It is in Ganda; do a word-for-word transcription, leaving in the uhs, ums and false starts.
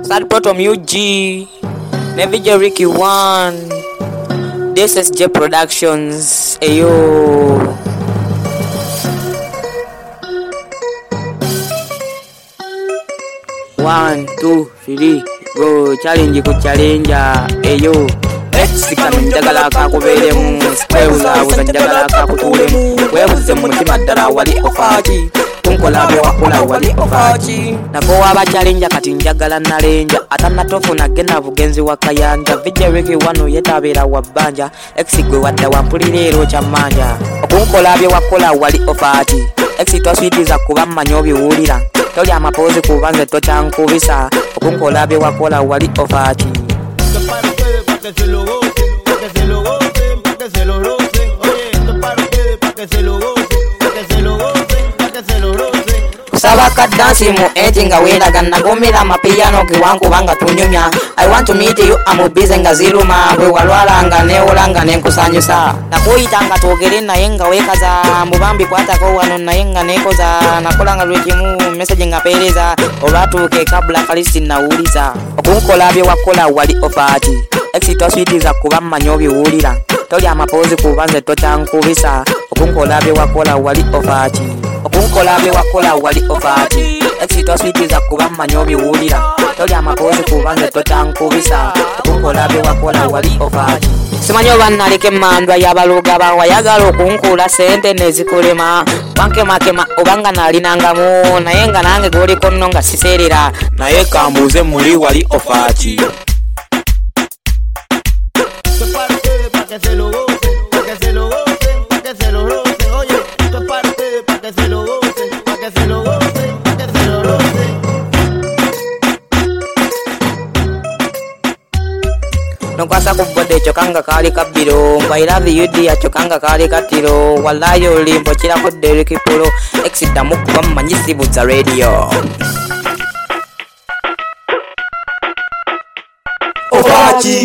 Sad Bottom U G, Nevijo Ricky One, D S S J Productions, ayo. One, two, three, go, challenge ku challenge, ayo. Let's come njagala kakubelemu, square uza njagala kakutulemu, webuze mutima ddala wali ofaki. Kunkola bye wakola wali ofaki. Nako waba challenge kati njagala nalenja, atana tofu na genda bugenzi wakayanja. Vijja Ricky One yetabera wabanja, ex gwe wadda wampulirero kyamanja. Okunkola bye wakola wali ofaki. Ex twaswitiza kuba manyo biwulira. Toli amapozi kubanze tochankubisa. Okunkola bye wakola wali ofaki. Que se lo gocen, pa' que se lo gocen, pa' que se lo rocen. Oye, esto es para ustedes, pa' que se lo gocen, pa' que se lo gocen, pa' que se lo rocen. Sabaka dansi mu etinga wera ganna gomera mapiano kiwangu banga tunyumya. I want to meet you, I'm busy nga ziruma. Bwe walwala nga neolanga nenkusanyusa. Nakuyitanga twogere naye nga wekaza. Mubambi kwatako wano naye nga nekoza. Nakolanga lwekimu message nga pereza. Olwatuuke kabula kalisi nawuliza. Okunkola bye wakola wali ofaki. Ex twaswitiza kuba manyo biwulira. Toli amapozi kubanze tochankubisa. Okunkola bye wakola wali ofaki. Okunkola bye wakola wali ofaki. Ex twaswitiza kuba manyo biwulira. Toli amapozi kubanze tochankubisa. Okunkola bye wakola wali ofaki. Simanyo bannaleke mandwa yabaluga bawayagala okunkula sente nezikulema. Bankema kema obanga nalinangamu naye nga nange goliko nno nga siserera. Naye kambuze muli wali ofaki. Que se lo gocen, pa' que se lo gocen, pa' que se lo rocen. Oye, esto es para ustedes, pa' que se lo gocen, pa' que se lo gocen, pa' que se lo rocen. Nonkwasa kubode chokanga kali kabiro. I love you dear chokanga kali katiro. Wallahi olimbo chira kode Ricky Polo. Exida mukuba manyisi buza radio. Ofaki.